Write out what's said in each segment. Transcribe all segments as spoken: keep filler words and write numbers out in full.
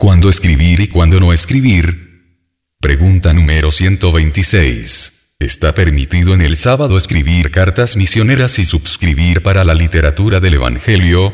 ¿Cuándo escribir y cuándo no escribir? Pregunta número ciento veintiséis. ¿Está permitido en el sábado escribir cartas misioneras y suscribir para la literatura del Evangelio?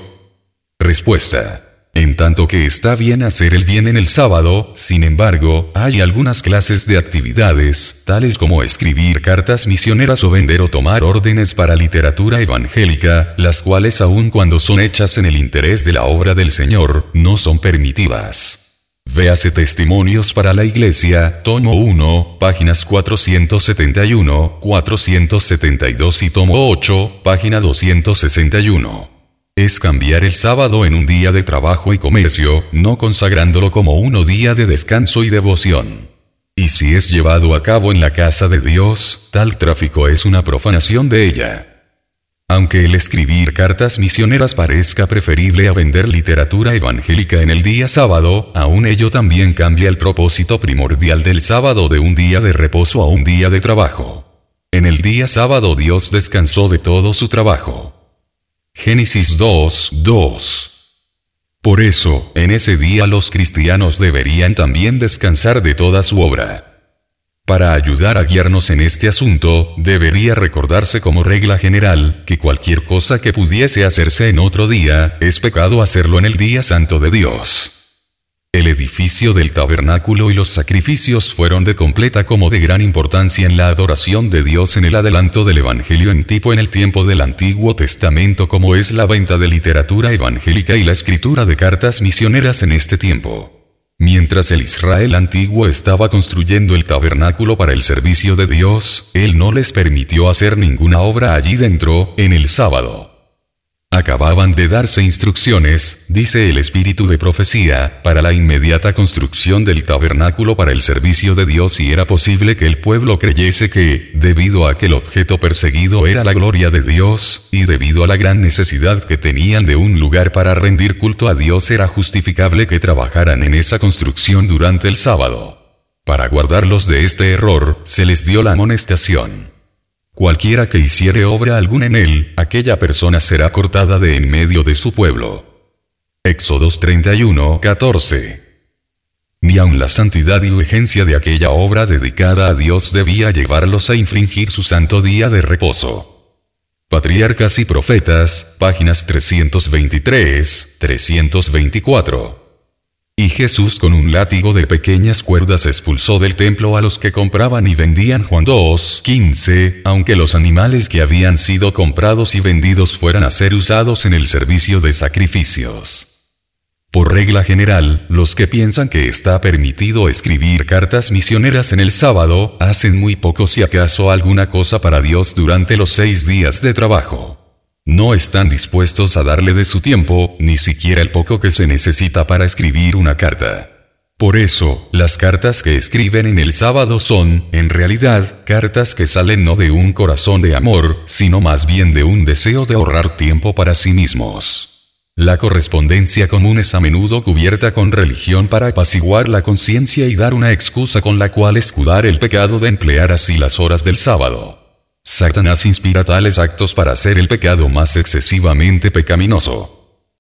Respuesta. En tanto que está bien hacer el bien en el sábado, sin embargo, hay algunas clases de actividades, tales como escribir cartas misioneras o vender o tomar órdenes para literatura evangélica, las cuales aun cuando son hechas en el interés de la obra del Señor, no son permitidas. Véase Testimonios para la Iglesia, tomo uno, páginas cuatrocientos setenta y uno, cuatrocientos setenta y dos y tomo ocho, página doscientos sesenta y uno. Es cambiar el sábado en un día de trabajo y comercio, no consagrándolo como un día de descanso y devoción. Y si es llevado a cabo en la casa de Dios, tal tráfico es una profanación de ella. Aunque el escribir cartas misioneras parezca preferible a vender literatura evangélica en el día sábado, aún ello también cambia el propósito primordial del sábado de un día de reposo a un día de trabajo. En el día sábado Dios descansó de todo su trabajo. Génesis dos, dos. Por eso, en ese día los cristianos deberían también descansar de toda su obra. Para ayudar a guiarnos en este asunto, debería recordarse como regla general, que cualquier cosa que pudiese hacerse en otro día, es pecado hacerlo en el día santo de Dios. El edificio del tabernáculo y los sacrificios fueron de completa como de gran importancia en la adoración de Dios en el adelanto del Evangelio en tipo en el tiempo del Antiguo Testamento, como es la venta de literatura evangélica y la escritura de cartas misioneras en este tiempo. Mientras el Israel antiguo estaba construyendo el tabernáculo para el servicio de Dios, Él no les permitió hacer ninguna obra allí dentro, en el sábado. Acababan de darse instrucciones, dice el espíritu de profecía, para la inmediata construcción del tabernáculo para el servicio de Dios, y era posible que el pueblo creyese que, debido a que el objeto perseguido era la gloria de Dios, y debido a la gran necesidad que tenían de un lugar para rendir culto a Dios, era justificable que trabajaran en esa construcción durante el sábado. Para guardarlos de este error, se les dio la amonestación. Cualquiera que hiciere obra alguna en él, aquella persona será cortada de en medio de su pueblo. Éxodos treinta y uno, catorce. Ni aun la santidad y urgencia de aquella obra dedicada a Dios debía llevarlos a infringir su santo día de reposo. Patriarcas y Profetas, páginas trescientos veintitrés, trescientos veinticuatro. Y Jesús con un látigo de pequeñas cuerdas expulsó del templo a los que compraban y vendían. Juan dos, quince, aunque los animales que habían sido comprados y vendidos fueran a ser usados en el servicio de sacrificios. Por regla general, los que piensan que está permitido escribir cartas misioneras en el sábado, hacen muy poco si acaso alguna cosa para Dios durante los seis días de trabajo. No están dispuestos a darle de su tiempo, ni siquiera el poco que se necesita para escribir una carta. Por eso, las cartas que escriben en el sábado son, en realidad, cartas que salen no de un corazón de amor, sino más bien de un deseo de ahorrar tiempo para sí mismos. La correspondencia común es a menudo cubierta con religión para apaciguar la conciencia y dar una excusa con la cual escudar el pecado de emplear así las horas del sábado. Satanás inspira tales actos para hacer el pecado más excesivamente pecaminoso.